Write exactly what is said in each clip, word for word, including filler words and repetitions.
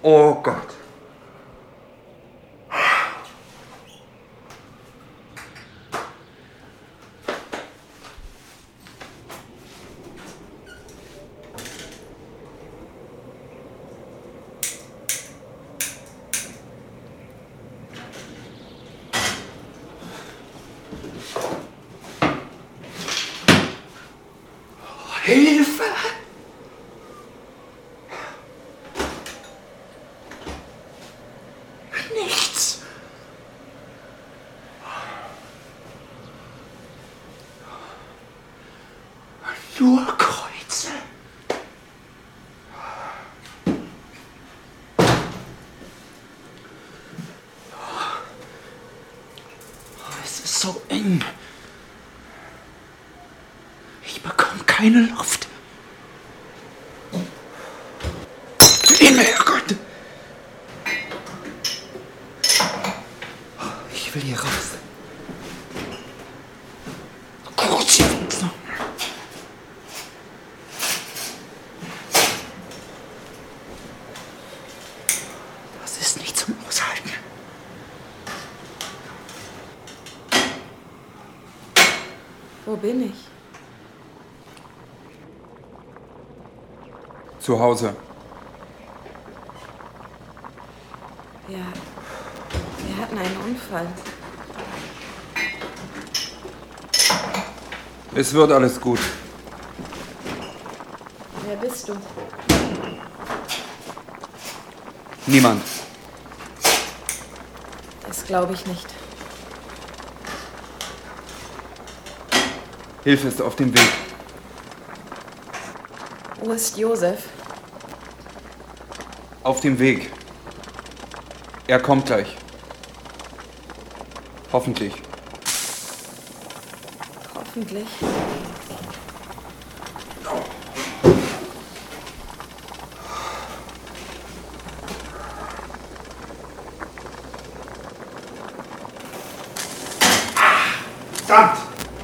Oh Gott. Hilfe! Nichts. Nur Kreuze. Es ist so eng. Ich bekomme keine Luft. Himmel, Gott! Ich will hier raus. Kruzifix. Das ist nicht zum Aushalten. Wo bin ich? Zu Hause. Ja, wir hatten einen Unfall. Es wird alles gut. Wer bist du? Niemand. Das glaube ich nicht. Hilfe ist auf dem Weg. Wo ist Josef? Auf dem Weg. Er kommt gleich. Hoffentlich. Hoffentlich. Verdammt!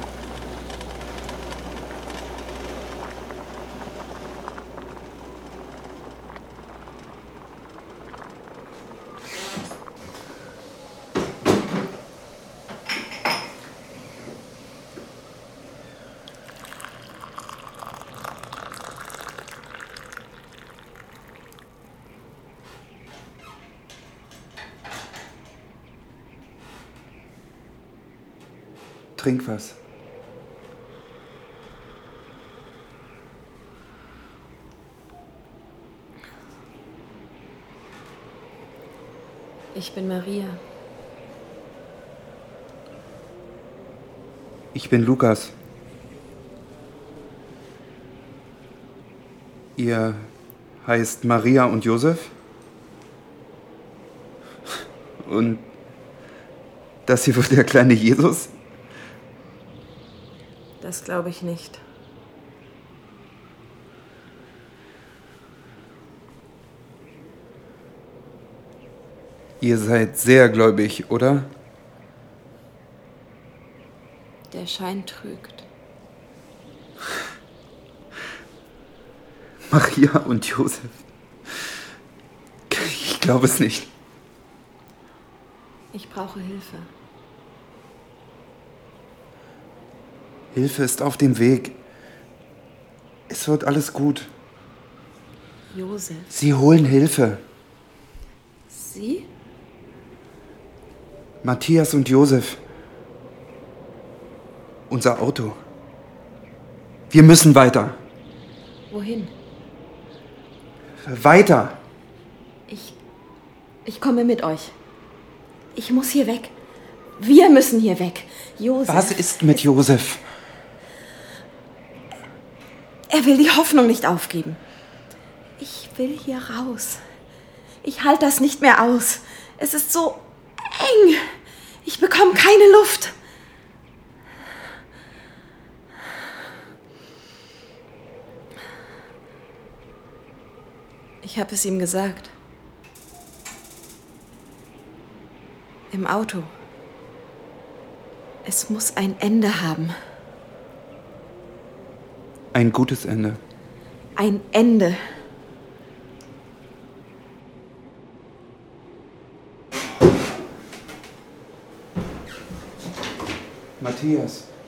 Trink was. Ich bin Maria. Ich bin Lukas. Ihr heißt Maria und Josef? Und das hier wird der kleine Jesus? Das glaube ich nicht. Ihr seid sehr gläubig, oder? Der Schein trügt. Maria und Josef. Ich glaube es nicht. Ich brauche Hilfe. Hilfe ist auf dem Weg. Es wird alles gut. Josef. Sie holen Hilfe. Sie? Matthias und Josef. Unser Auto. Wir müssen weiter. Wohin? Weiter. Ich. Ich komme mit euch. Ich muss hier weg. Wir müssen hier weg. Josef. Was ist mit Josef? Er will die Hoffnung nicht aufgeben. Ich will hier raus. Ich halte das nicht mehr aus. Es ist so eng. Ich bekomme keine Luft. Ich habe es ihm gesagt. Im Auto. Es muss ein Ende haben. Ein gutes Ende. Ein Ende. Matthias.